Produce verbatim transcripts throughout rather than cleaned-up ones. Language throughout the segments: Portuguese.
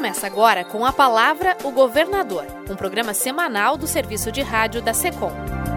Começa agora com a Palavra o Governador, um programa semanal do Serviço de Rádio da SECOM.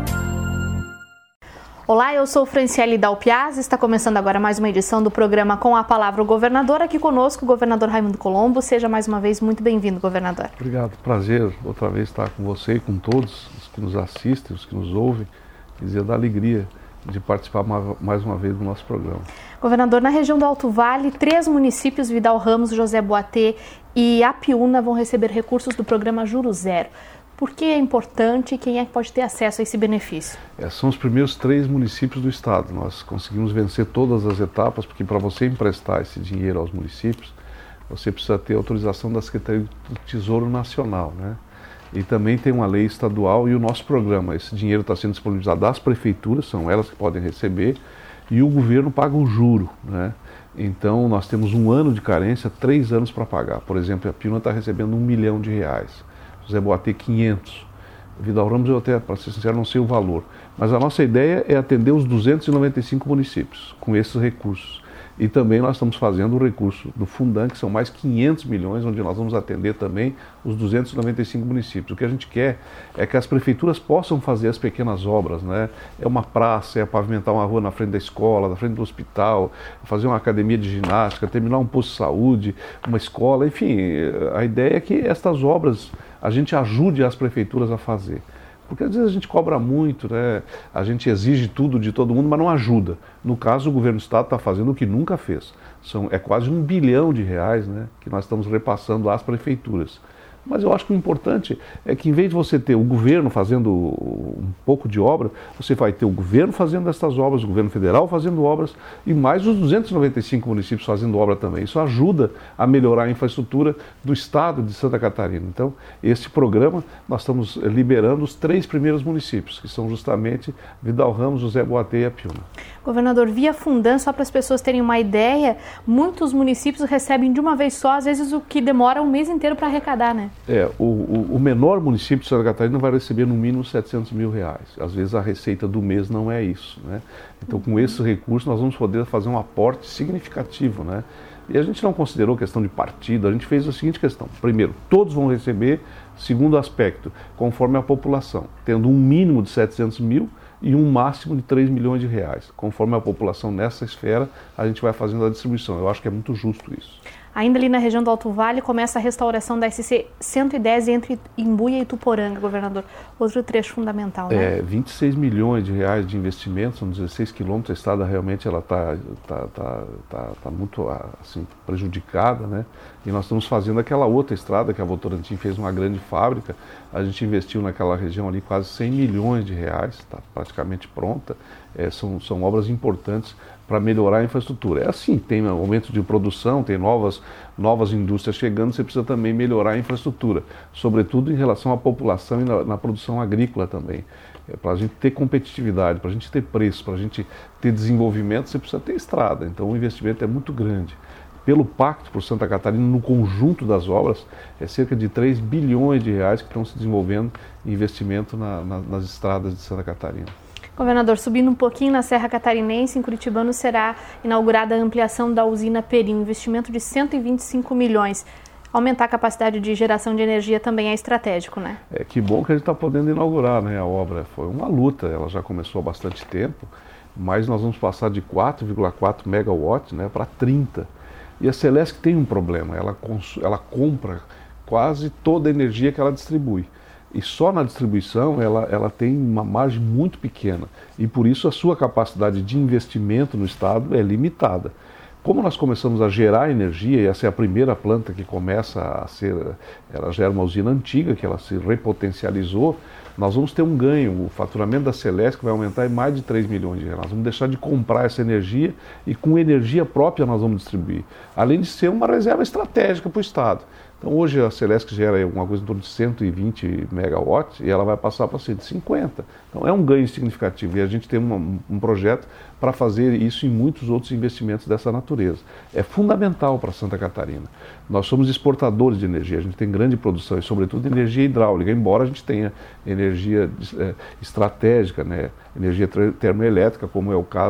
Olá, eu sou Franciele Dalpiaz, está começando agora mais uma edição do programa Com a Palavra o Governador. Aqui conosco o governador Raimundo Colombo. Seja mais uma vez muito bem-vindo, governador. Obrigado, prazer outra vez estar com você e com todos os que nos assistem, os que nos ouvem, e dizer da alegria de participar mais uma vez do nosso programa. Governador, na região do Alto Vale, três municípios, Vidal Ramos, José Boatê e Apiúna, vão receber recursos do programa Juro Zero. Por que é importante e quem é que pode ter acesso a esse benefício? É, são os primeiros três municípios do estado. Nós conseguimos vencer todas as etapas, porque para você emprestar esse dinheiro aos municípios, você precisa ter autorização da Secretaria do Tesouro Nacional, né? E também tem uma lei estadual e o nosso programa. Esse dinheiro está sendo disponibilizado das prefeituras, são elas que podem receber, e o governo paga o juro, né? Então nós temos um ano de carência, três anos para pagar. Por exemplo, a Apiúna está recebendo um milhão de reais. José Boatê, quinhentos. Vidal Ramos, eu até, para ser sincero, não sei o valor. Mas a nossa ideia é atender os duzentos e noventa e cinco municípios com esses recursos. E também nós estamos fazendo o recurso do Fundan, que são mais quinhentos milhões, onde nós vamos atender também os duzentos e noventa e cinco municípios. O que a gente quer é que as prefeituras possam fazer as pequenas obras, né? É uma praça, é pavimentar uma rua na frente da escola, na frente do hospital, fazer uma academia de ginástica, terminar um posto de saúde, uma escola, enfim. A ideia é que estas obras a gente ajude as prefeituras a fazer. Porque às vezes a gente cobra muito, né? A gente exige tudo de todo mundo, mas não ajuda. No caso, o governo do estado está fazendo o que nunca fez. São, é quase um bilhão de reais, né, que nós estamos repassando às prefeituras. Mas eu acho que o importante é que, em vez de você ter o governo fazendo um pouco de obra, você vai ter o governo fazendo essas obras, o governo federal fazendo obras e mais os duzentos e noventa e cinco municípios fazendo obra também. Isso ajuda a melhorar a infraestrutura do estado de Santa Catarina. Então, esse programa, nós estamos liberando os três primeiros municípios, que são justamente Vidal Ramos, José Boatê e Apiúna. Governador, via Fundan, só para as pessoas terem uma ideia, muitos municípios recebem de uma vez só, às vezes o que demora um mês inteiro para arrecadar, né? É, o, o, o menor município de Santa Catarina vai receber no mínimo setecentos mil reais. Às vezes a receita do mês não é isso, né? Então, com esse recurso nós vamos poder fazer um aporte significativo, né? E a gente não considerou questão de partido, a gente fez a seguinte questão. Primeiro, todos vão receber, segundo aspecto, conforme a população, tendo um mínimo de setecentos mil e um máximo de três milhões de reais. Conforme a população nessa esfera, a gente vai fazendo a distribuição. Eu acho que é muito justo isso. Ainda ali na região do Alto Vale, começa a restauração da S C cento e dez entre Imbuia e Ituporanga, governador. Outro trecho fundamental, né? É, vinte e seis milhões de reais de investimento, são dezesseis quilômetros, a estrada realmente ela está tá, tá, tá, tá muito assim, prejudicada, né? E nós estamos fazendo aquela outra estrada que a Votorantim fez uma grande fábrica, a gente investiu naquela região ali quase cem milhões de reais, está praticamente pronta, é, são, são obras importantes para melhorar a infraestrutura. É assim, tem aumento de produção, tem novas, novas indústrias chegando, você precisa também melhorar a infraestrutura, sobretudo em relação à população e na, na produção agrícola também. É, para a gente ter competitividade, para a gente ter preço, para a gente ter desenvolvimento, você precisa ter estrada, então o investimento é muito grande. Pelo Pacto por Santa Catarina, no conjunto das obras, é cerca de três bilhões de reais que estão se desenvolvendo em investimento na, na, nas estradas de Santa Catarina. Governador, subindo um pouquinho na Serra Catarinense, em Curitibano, será inaugurada a ampliação da usina Perim, investimento de cento e vinte e cinco milhões. Aumentar a capacidade de geração de energia também é estratégico, né? É, que bom que a gente está podendo inaugurar, né, a obra. Foi uma luta, ela já começou há bastante tempo, mas nós vamos passar de quatro vírgula quatro megawatts, né, para trinta. E a Celesc tem um problema, ela, ela compra quase toda a energia que ela distribui. E só na distribuição ela, ela tem uma margem muito pequena. E por isso a sua capacidade de investimento no estado é limitada. Como nós começamos a gerar energia, e essa é a primeira planta que começa a ser, ela já era uma usina antiga, que ela se repotencializou, nós vamos ter um ganho. O faturamento da Celesc vai aumentar em mais de três milhões de reais. Nós vamos deixar de comprar essa energia e com energia própria nós vamos distribuir. Além de ser uma reserva estratégica para o estado. Então hoje a Celesc gera alguma coisa em torno de cento e vinte megawatts e ela vai passar para cento e cinquenta. Então é um ganho significativo e a gente tem uma, um projeto para fazer isso em muitos outros investimentos dessa natureza. É fundamental para Santa Catarina. Nós somos exportadores de energia, a gente tem grande produção e sobretudo energia hidráulica, embora a gente tenha energia é, estratégica, né? Energia termoelétrica, como é o caso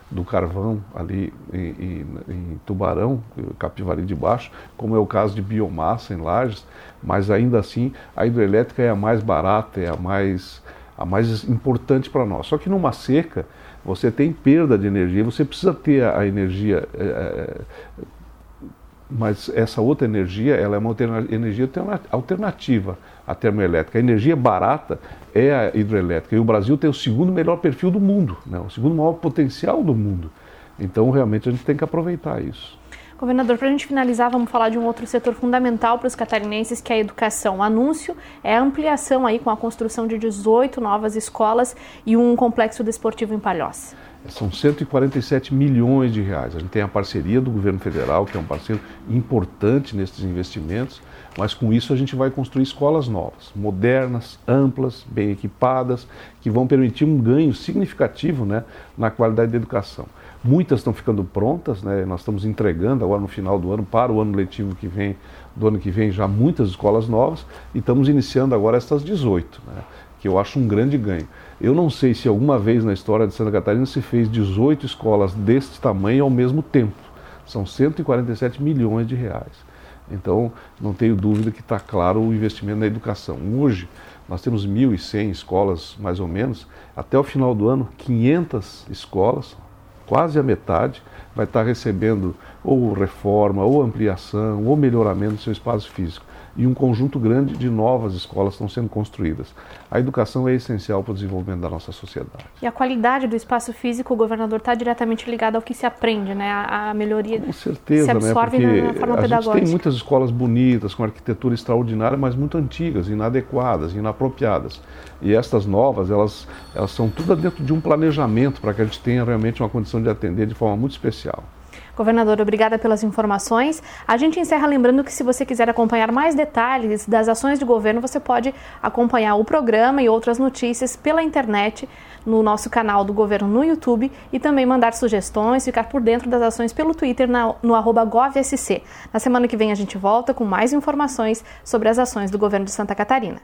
do carvão ali em, em, em Tubarão, Capivari de Baixo, como é o caso de biomassa em Lages, mas ainda assim a hidrelétrica é a mais barata, é a mais, a mais importante para nós. Só que numa seca você tem perda de energia, você precisa ter a, a energia, é, mas essa outra energia ela é uma alterna- energia alternativa à termoelétrica. A energia barata é a hidrelétrica e o Brasil tem o segundo melhor perfil do mundo, né? O segundo maior potencial do mundo. Então realmente a gente tem que aproveitar isso. Governador, para a gente finalizar, vamos falar de um outro setor fundamental para os catarinenses, que é a educação. O anúncio é a ampliação aí com a construção de dezoito novas escolas e um complexo desportivo em Palhoça. São cento e quarenta e sete milhões de reais. A gente tem a parceria do governo federal, que é um parceiro importante nesses investimentos, mas com isso a gente vai construir escolas novas, modernas, amplas, bem equipadas, que vão permitir um ganho significativo, né, na qualidade da educação. Muitas estão ficando prontas, né, nós estamos entregando agora no final do ano, para o ano letivo que vem, do ano que vem, já muitas escolas novas, e estamos iniciando agora essas dezoito, né, que eu acho um grande ganho. Eu não sei se alguma vez na história de Santa Catarina se fez dezoito escolas deste tamanho ao mesmo tempo. São cento e quarenta e sete milhões de reais. Então, não tenho dúvida que está claro o investimento na educação. Hoje, nós temos mil e cem escolas, mais ou menos. Até o final do ano, quinhentas escolas, quase a metade, vai estar recebendo ou reforma, ou ampliação, ou melhoramento do seu espaço físico. E um conjunto grande de novas escolas estão sendo construídas. A educação é essencial para o desenvolvimento da nossa sociedade. E a qualidade do espaço físico, o governador, está diretamente ligado ao que se aprende, né? A, a melhoria com certeza, se absorve, né? Porque na, na forma a pedagógica. gente tem muitas escolas bonitas, com arquitetura extraordinária, mas muito antigas, inadequadas, inapropriadas. E estas novas, elas, elas são tudo dentro de um planejamento para que a gente tenha realmente uma condição de atender de forma muito especial. Governador, obrigada pelas informações. A gente encerra lembrando que se você quiser acompanhar mais detalhes das ações de governo, você pode acompanhar o programa e outras notícias pela internet, no nosso canal do governo no YouTube, e também mandar sugestões, ficar por dentro das ações pelo Twitter na, no arroba govsc. Na semana que vem a gente volta com mais informações sobre as ações do governo de Santa Catarina.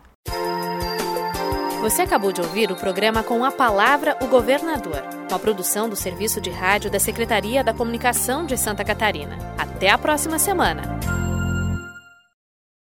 Você acabou de ouvir o programa Com a Palavra, o Governador, uma produção do Serviço de Rádio da Secretaria da Comunicação de Santa Catarina. Até a próxima semana!